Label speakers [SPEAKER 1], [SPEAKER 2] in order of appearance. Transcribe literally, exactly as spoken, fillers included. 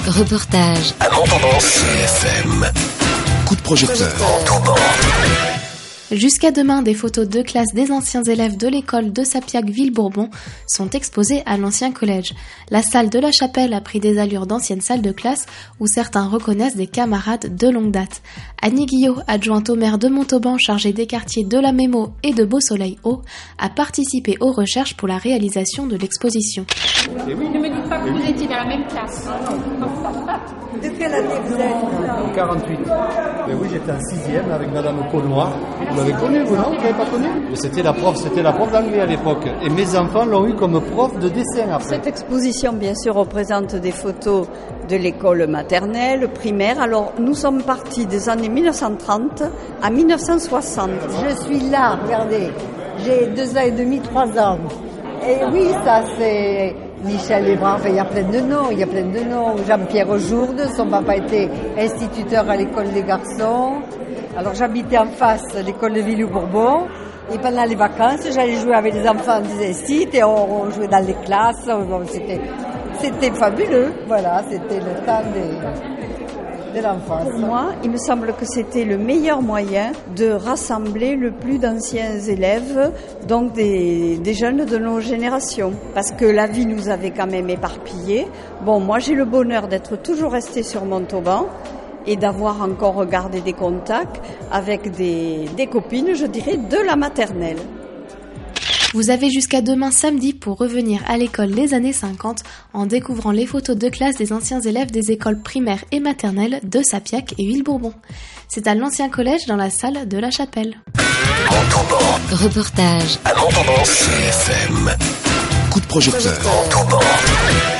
[SPEAKER 1] Reportage.
[SPEAKER 2] À Montauban. C F M. Coup de projecteur. Montauban.
[SPEAKER 3] Jusqu'à demain, des photos de classe des anciens élèves de l'école de Sapiac-Ville-Bourbon sont exposées à l'ancien collège. La salle de la Chapelle a pris des allures d'ancienne salle de classe où certains reconnaissent des camarades de longue date. Annie Guillot, adjointe au maire de Montauban chargée des quartiers de la Mémo et de Beau-Soleil-Haut, a participé aux recherches pour la réalisation de l'exposition.
[SPEAKER 4] Ne me dites pas que vous étiez dans la même classe.
[SPEAKER 5] De quelle année vous êtes ?
[SPEAKER 6] quarante-huit. Mais oui, j'étais en sixième avec Madame Colnoir. Vous l'avez connue, vous, non ? Vous l'avez pas connue ? C'était la prof, c'était la prof d'anglais à l'époque. Et mes enfants l'ont eu comme prof de dessin après.
[SPEAKER 5] Cette exposition, bien sûr, représente des photos de l'école maternelle, primaire. Alors, nous sommes partis des années mille neuf cent trente à mille neuf cent soixante.
[SPEAKER 7] Je suis là, regardez. J'ai deux ans et demi, trois ans. Et oui, ça c'est Michel Hébran, enfin, il y a plein de noms, il y a plein de noms. Jean-Pierre Jourde, son papa était instituteur à l'école des garçons. Alors j'habitais en face de l'école de Ville-Bourbon. Et pendant les vacances, j'allais jouer avec les enfants des sites et on, on jouait dans les classes. On, c'était, c'était fabuleux, voilà, c'était le temps des... de l'enfance.
[SPEAKER 5] Pour moi, il me semble que c'était le meilleur moyen de rassembler le plus d'anciens élèves, donc des, des jeunes de nos générations. Parce que la vie nous avait quand même éparpillés. Bon, moi j'ai le bonheur d'être toujours restée sur Montauban et d'avoir encore gardé des contacts avec des, des copines, je dirais, de la maternelle.
[SPEAKER 3] Vous avez jusqu'à demain samedi pour revenir à l'école des années cinquante en découvrant les photos de classe des anciens élèves des écoles primaires et maternelles de Sapiac et Ville-Bourbon. C'est à l'ancien collège dans la salle de la Chapelle.
[SPEAKER 2] Montauban.
[SPEAKER 1] Reportage.
[SPEAKER 2] À Montauban. C F M. Coup de projecteur. Montauban.